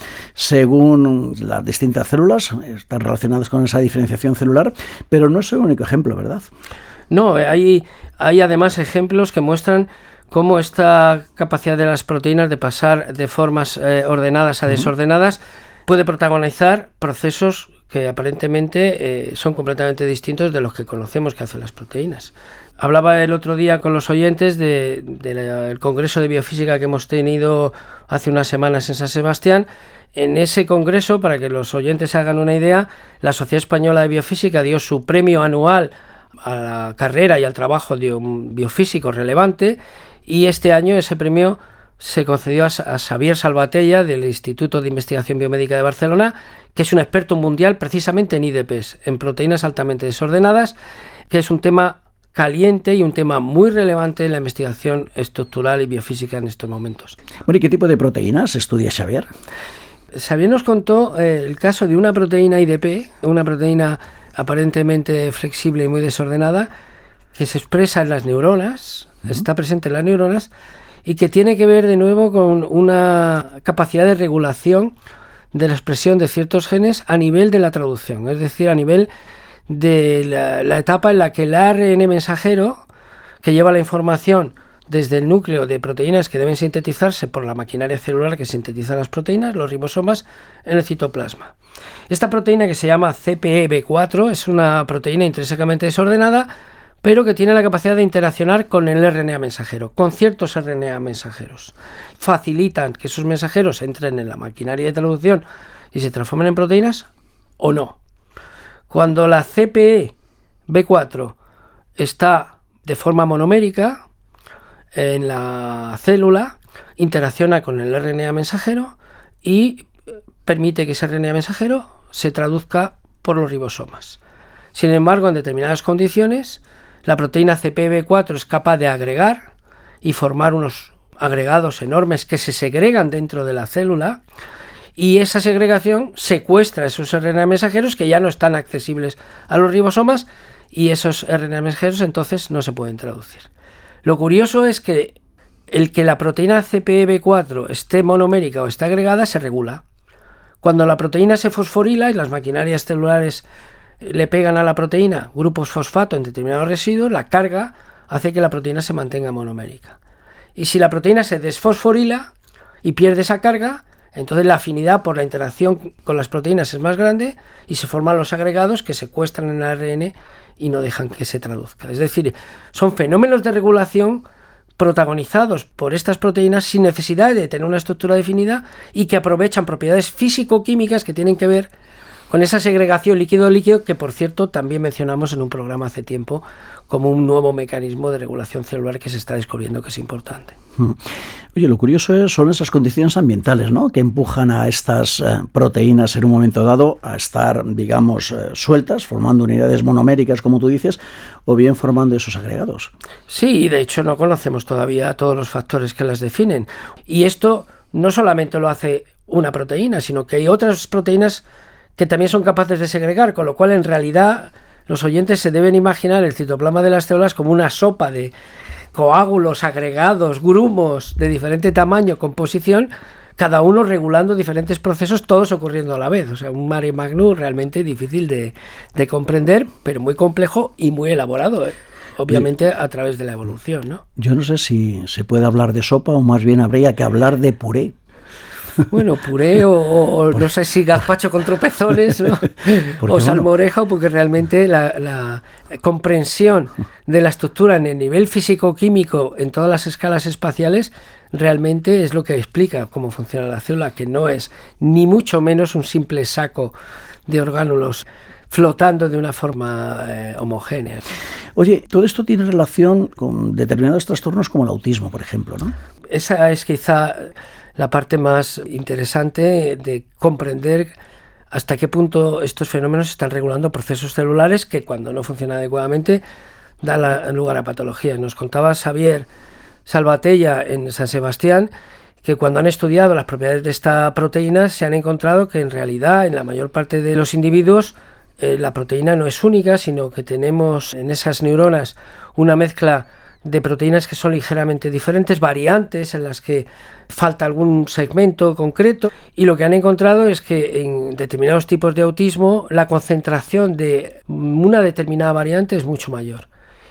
según las distintas células, están relacionadas con esa diferenciación celular, pero no es el único ejemplo, ¿verdad? No, hay además ejemplos que muestran cómo esta capacidad de las proteínas de pasar de formas ordenadas a desordenadas puede protagonizar procesos que aparentemente son completamente distintos de los que conocemos que hacen las proteínas. Hablaba el otro día con los oyentes del Congreso de Biofísica que hemos tenido hace unas semanas en San Sebastián. En ese congreso, para que los oyentes se hagan una idea, la Sociedad Española de Biofísica dio su premio anual a la carrera y al trabajo de un biofísico relevante, y este año ese premio se concedió a Xavier Salvatella del Instituto de Investigación Biomédica de Barcelona, que es un experto mundial precisamente en IDPs, en proteínas altamente desordenadas, que es un tema caliente y un tema muy relevante en la investigación estructural y biofísica en estos momentos. ¿Y qué tipo de proteínas estudia Xavier? Xavier nos contó el caso de una proteína IDP, una proteína aparentemente flexible y muy desordenada, que se expresa en las neuronas, está presente en las neuronas, y que tiene que ver de nuevo con una capacidad de regulación de la expresión de ciertos genes a nivel de la traducción, es decir, a nivel de la etapa en la que el ARN mensajero, que lleva la información desde el núcleo de proteínas que deben sintetizarse por la maquinaria celular que sintetiza las proteínas, los ribosomas, en el citoplasma. Esta proteína, que se llama CPEB4, es una proteína intrínsecamente desordenada, pero que tiene la capacidad de interaccionar con el RNA mensajero, con ciertos RNA mensajeros. Facilitan que esos mensajeros entren en la maquinaria de traducción y se transformen en proteínas o no. Cuando la CPEB4 está de forma monomérica en la célula, interacciona con el RNA mensajero y permite que ese RNA mensajero se traduzca por los ribosomas. Sin embargo, en determinadas condiciones, la proteína CPEB4 es capaz de agregar y formar unos agregados enormes que se segregan dentro de la célula, y esa segregación secuestra esos RNA mensajeros que ya no están accesibles a los ribosomas, y esos RNA mensajeros entonces no se pueden traducir. Lo curioso es que el que la proteína CPEB4 esté monomérica o esté agregada se regula. Cuando la proteína se fosforila y las maquinarias celulares le pegan a la proteína grupos fosfato en determinados residuos, la carga hace que la proteína se mantenga monomérica. Y si la proteína se desfosforila y pierde esa carga, entonces la afinidad por la interacción con las proteínas es más grande y se forman los agregados que secuestran el ARN y no dejan que se traduzca. Es decir, son fenómenos de regulación protagonizados por estas proteínas sin necesidad de tener una estructura definida y que aprovechan propiedades físico-químicas que tienen que ver con esa segregación líquido-líquido, que por cierto también mencionamos en un programa hace tiempo como un nuevo mecanismo de regulación celular que se está descubriendo que es importante. Oye, lo curioso son esas condiciones ambientales, ¿no?, que empujan a estas proteínas en un momento dado a estar, digamos, sueltas, formando unidades monoméricas, como tú dices, o bien formando esos agregados. Sí, de hecho no conocemos todavía todos los factores que las definen. Y esto no solamente lo hace una proteína, sino que hay otras proteínas que también son capaces de segregar, con lo cual en realidad los oyentes se deben imaginar el citoplasma de las células como una sopa de coágulos, agregados, grumos de diferente tamaño, composición, cada uno regulando diferentes procesos, todos ocurriendo a la vez. O sea, un mare magnum realmente difícil de comprender, pero muy complejo y muy elaborado, obviamente a través de la evolución, ¿no? Yo no sé si se puede hablar de sopa o más bien habría que hablar de puré. Bueno, puré o no sé si gazpacho con tropezones, ¿no? O salmorejo, porque realmente la comprensión de la estructura en el nivel físico-químico en todas las escalas espaciales realmente es lo que explica cómo funciona la célula, que no es ni mucho menos un simple saco de orgánulos flotando de una forma homogénea. Oye, todo esto tiene relación con determinados trastornos como el autismo, por ejemplo, ¿no? Esa es quizá la parte más interesante de comprender hasta qué punto estos fenómenos están regulando procesos celulares que, cuando no funcionan adecuadamente, dan lugar a patologías. Nos contaba Xavier Salvatella en San Sebastián que cuando han estudiado las propiedades de esta proteína se han encontrado que en realidad en la mayor parte de los individuos la proteína no es única, sino que tenemos en esas neuronas una mezcla de proteínas que son ligeramente diferentes, variantes en las que falta algún segmento concreto, y lo que han encontrado es que en determinados tipos de autismo la concentración de una determinada variante es mucho mayor.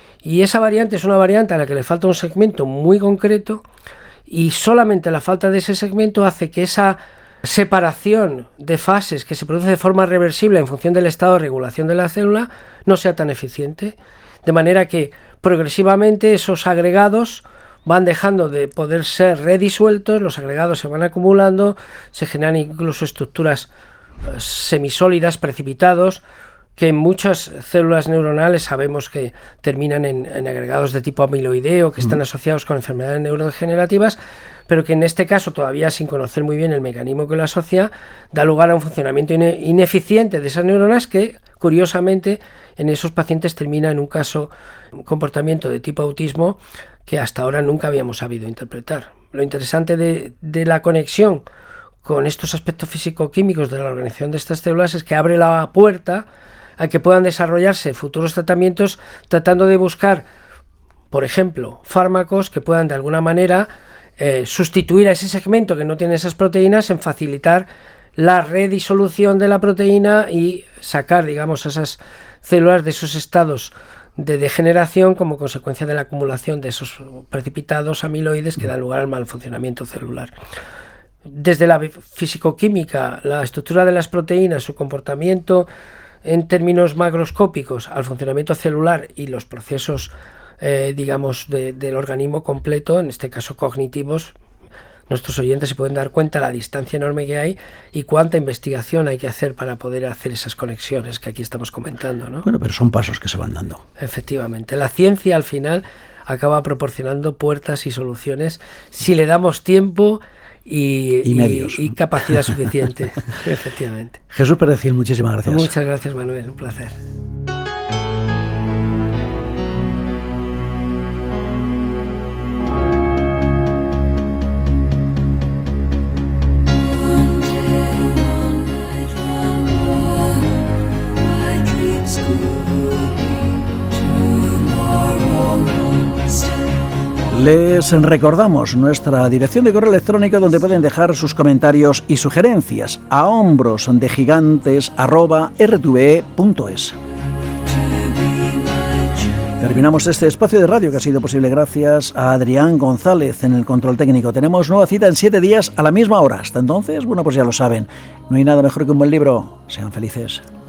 Y esa variante es una variante a la que le falta un segmento muy concreto, y solamente la falta de ese segmento hace que esa separación de fases que se produce de forma reversible en función del estado de regulación de la célula no sea tan eficiente, de manera que progresivamente esos agregados van dejando de poder ser redisueltos, los agregados se van acumulando, se generan incluso estructuras semisólidas, precipitados, que en muchas células neuronales sabemos que terminan en agregados de tipo amiloideo, que están asociados con enfermedades neurodegenerativas, pero que en este caso, todavía sin conocer muy bien el mecanismo que lo asocia, da lugar a un funcionamiento ineficiente de esas neuronas que, curiosamente, en esos pacientes termina en un comportamiento de tipo autismo que hasta ahora nunca habíamos sabido interpretar. Lo interesante de la conexión con estos aspectos físico-químicos de la organización de estas células es que abre la puerta a que puedan desarrollarse futuros tratamientos tratando de buscar, por ejemplo, fármacos que puedan de alguna manera sustituir a ese segmento que no tiene esas proteínas en facilitar la redisolución de la proteína y sacar, digamos, esas células de esos estados de degeneración como consecuencia de la acumulación de esos precipitados amiloides que dan lugar al mal funcionamiento celular. Desde la fisicoquímica, la estructura de las proteínas, su comportamiento en términos macroscópicos al funcionamiento celular y los procesos, digamos, del organismo completo, en este caso cognitivos, nuestros oyentes se pueden dar cuenta de la distancia enorme que hay y cuánta investigación hay que hacer para poder hacer esas conexiones que aquí estamos comentando, ¿no? Bueno, pero son pasos que se van dando. Efectivamente. La ciencia al final acaba proporcionando puertas y soluciones si le damos tiempo y medios y capacidad suficiente. Efectivamente. Jesús Pérez Gil, muchísimas gracias. Muchas gracias, Manuel. Un placer. Les recordamos nuestra dirección de correo electrónico donde pueden dejar sus comentarios y sugerencias a hombrosdegigantes@rtve.es. Terminamos este espacio de radio que ha sido posible gracias a Adrián González en el control técnico. Tenemos nueva cita en 7 días a la misma hora. Hasta entonces, bueno, pues ya lo saben. No hay nada mejor que un buen libro. Sean felices.